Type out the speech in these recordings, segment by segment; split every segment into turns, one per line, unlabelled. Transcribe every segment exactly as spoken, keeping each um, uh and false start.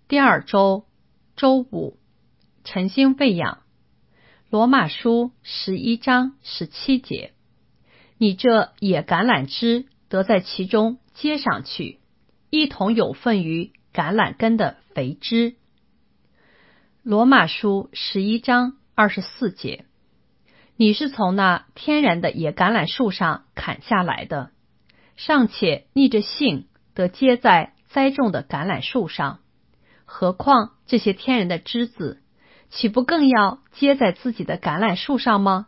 第二周周五，晨星喂养。罗马书十一章十七节，你这野橄榄枝得在其中接上去，一同有份于橄榄根的肥枝。罗马书十一章二十四节，你是从那天然的野橄榄树上砍下来的，尚且逆着性得接在栽种的橄榄树上，何况这些天然的枝子，岂不更要接在自己的橄榄树上吗？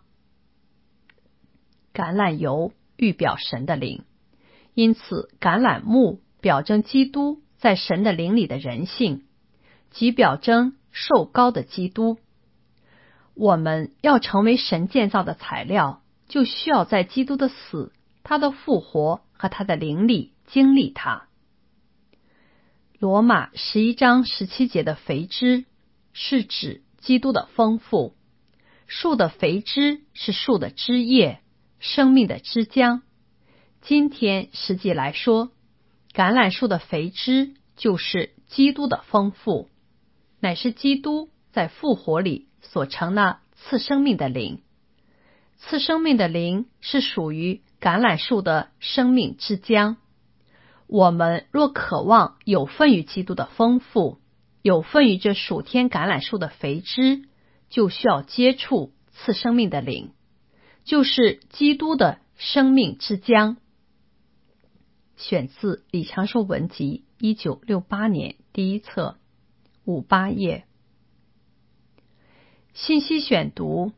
橄榄油预表神的灵，因此橄榄木表征基督在神的灵里的人性，即表征受膏的基督。我们要成为神建造的材料，就需要在基督的死、他的复活和他的灵里经历他。罗马十一章十七节的肥枝是指基督的丰富，树的肥枝是树的枝叶，生命的枝浆。今天实际来说，橄榄树的肥枝就是基督的丰富，乃是基督在复活里所成那赐生命的灵。赐生命的灵是属于橄榄树的生命之浆。我们若渴望有份于基督的丰富，有份于这属天橄榄树的肥枝，就需要接触赐生命的灵，就是基督的生命之浆。选自李长寿文集一九六八年第一册五八页。信息选读，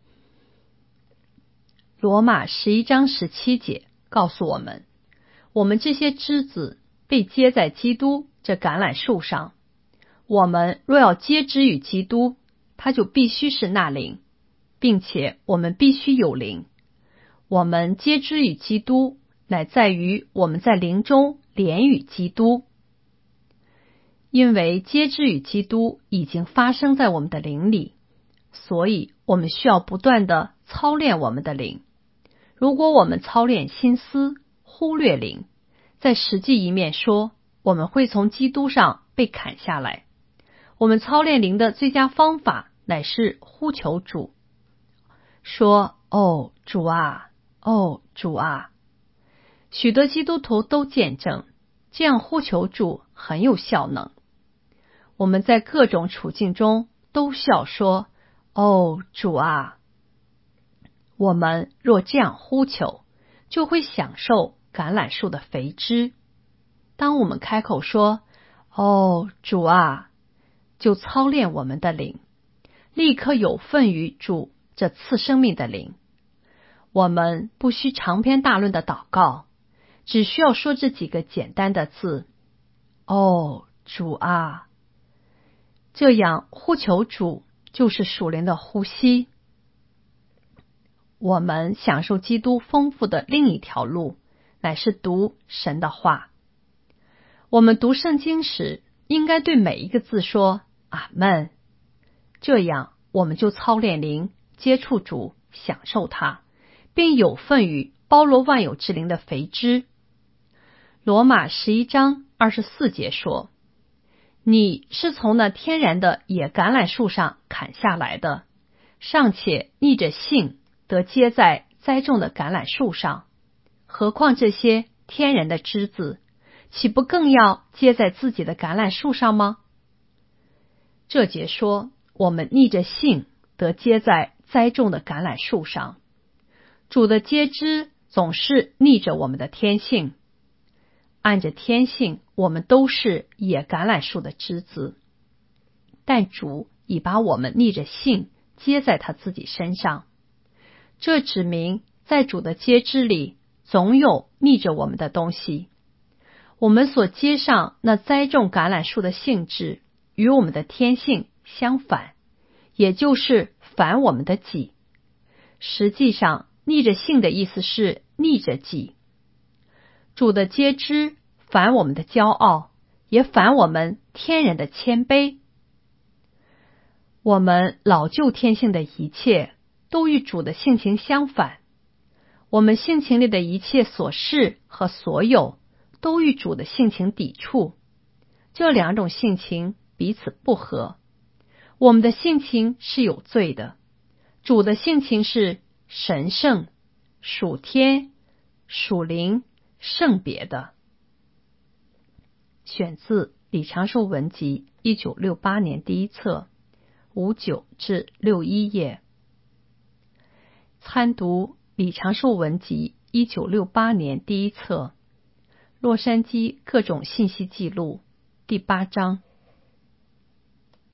罗马十一章十七节告诉我们，我们这些枝子被接在基督这橄榄树上，我们若要接枝与基督，他就必须是那灵，并且我们必须有灵。我们接枝与基督，乃在于我们在灵中连与基督。因为接枝与基督已经发生在我们的灵里，所以我们需要不断地操练我们的灵。如果我们操练心思，忽略灵，在实际一面说，我们会从基督上被砍下来。我们操练灵的最佳方法乃是呼求主，说：哦，主啊，哦，主啊。许多基督徒都见证，这样呼求主很有效能。我们在各种处境中都需要说：哦，主啊。我们若这样呼求，就会享受橄榄树的肥枝。当我们开口说：哦，主啊，就操练我们的灵，立刻有份于主这赐生命的灵。我们不需长篇大论的祷告，只需要说这几个简单的字：哦，主啊。这样呼求主就是属灵的呼吸。我们享受基督丰富的另一条路，乃是读神的话。我们读圣经时，应该对每一个字说阿们，这样我们就操练灵，接触主，享受他，并有份于包罗万有之灵的肥枝。罗马十一章二十四节说，你是从那天然的野橄榄树上砍下来的，尚且逆着性得接在栽种的橄榄树上，何况这些天然的枝子，岂不更要接在自己的橄榄树上吗？这节说，我们逆着性得接在栽种的橄榄树上。主的接枝总是逆着我们的天性，按着天性，我们都是野橄榄树的枝子，但主已把我们逆着性接在他自己身上。这指明在主的接枝里总有逆着我们的东西。我们所接上那栽种橄榄树的性质与我们的天性相反，也就是反我们的己。实际上，逆着性的意思是逆着己。主的接枝反我们的骄傲，也反我们天然的谦卑。我们老旧天性的一切都与主的性情相反，我们性情里的一切所事和所有都与主的性情抵触。这两种性情彼此不和。我们的性情是有罪的，主的性情是神圣、属天、属灵、圣别的。选自李长寿文集一九六八年第一册五九至六一页。参读李长寿文集一九六八年第一册洛杉矶各种信息记录第八章。